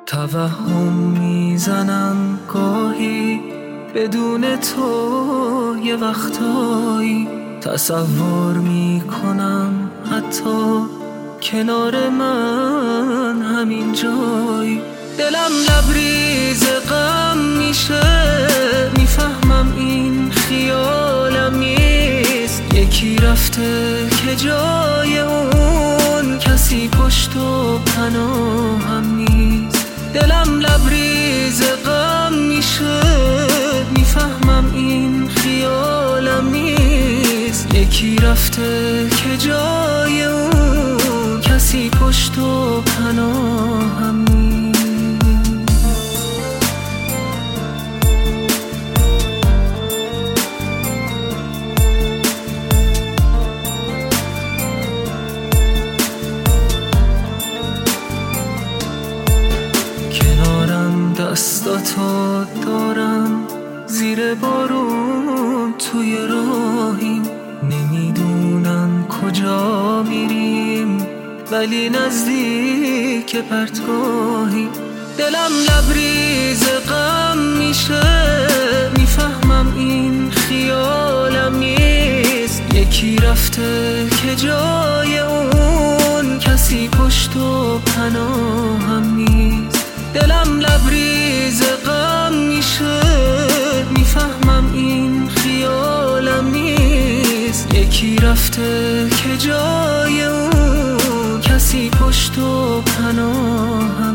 توهم میزنم گاهی بدون تو، یه وقتایی تصور میکنم حتی کنار من همین جایی. دلم لبریز غم میشه، میفهمم این خیالم نیست. یکی رفته که جای اون کسی پشت و پناهم نیست. دلم لبریز غم میشه، میفهمم این خیالم نیست. یکی رفته که جای اون کسی پشت و پناهم نیست. دستاتو دارم زیر بارون توی راهیم، نمیدونم کجا میریم ولی نزدیک پرتگاهی. دلم لبریز غم میشه، میفهمم این خیالم نیست. یکی رفته که جای اون کسی پشت و پناهم نیست. دلم لبریز غم میشه، میفهمم این خیالم نیست. یکی رفته که جای اون کسی پشت و پناهم